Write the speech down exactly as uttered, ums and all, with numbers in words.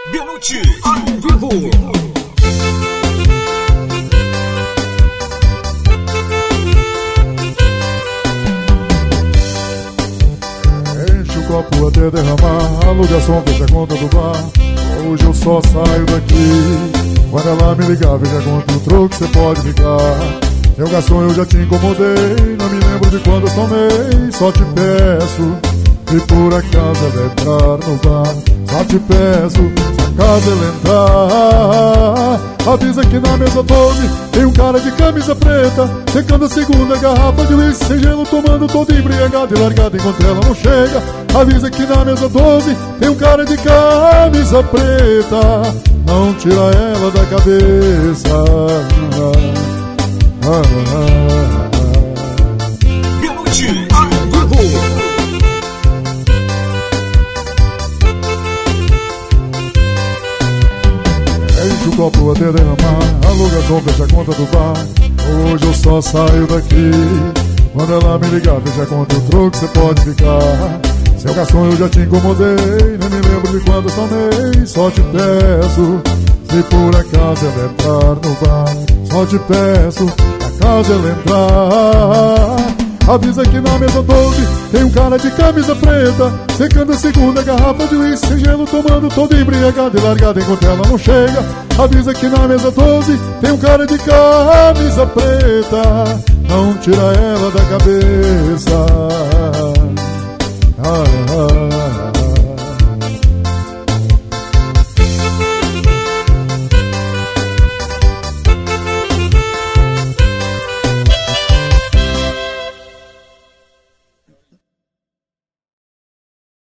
Benucci ao vivo. Enche o copo até derramar, aluga som, fecha a conta do bar. Hoje eu só saio daqui quando ela me ligar, veja quanto troco cê pode ficar. Seu garçom, eu já te incomodei, não me lembro de quando eu tomei. Só te peço, se por acaso ela entrar no bar, só te peço, se acaso ela entrar, avisa que na mesa doze tem um cara de camisa preta, secando a segunda garrafa de uísque sem gelo, tomando todo embriagado e largado enquanto ela não chega. Avisa que na mesa doze tem um cara de camisa preta, não tira ela da cabeça. Ah, ah, ah, ah. Benucci ao vivo. Enche o copo até derramar, aluga som, fecha a conta do bar. Hoje eu só saio daqui quando ela me ligar, fecha a conta do troco cê pode ficar. Seu garçom, eu já te incomodei, nem me lembro de quando eu tomei. Só te peço, se por acaso ela entrar no bar, só te peço, caso ela entrar, avisa que na mesa doze tem um cara de camisa preta, secando a segunda garrafa de uísque sem gelo, tomando todo embriagado e largado enquanto ela não chega. Avisa que na mesa doze tem um cara de camisa preta, não tira ela da cabeça. Ah,